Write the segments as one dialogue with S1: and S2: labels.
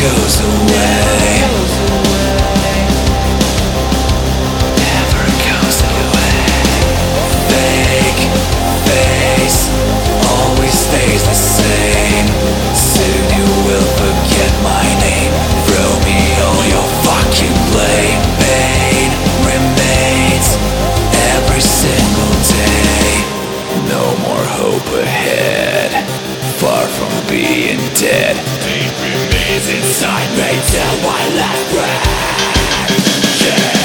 S1: goes away. Never goes away. Fake face always stays the same. Soon you will forget my name. Throw me all your fucking blame. Pain remains every single day. No more hope ahead, far from being dead. Pain remains inside me till my last breath. Yeah.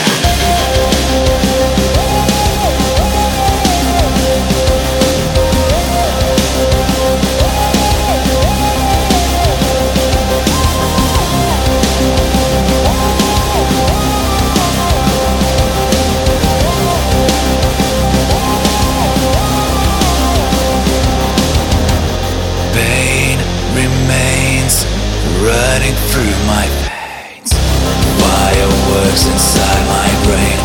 S1: Remains running through my veins. Fireworks inside my brain.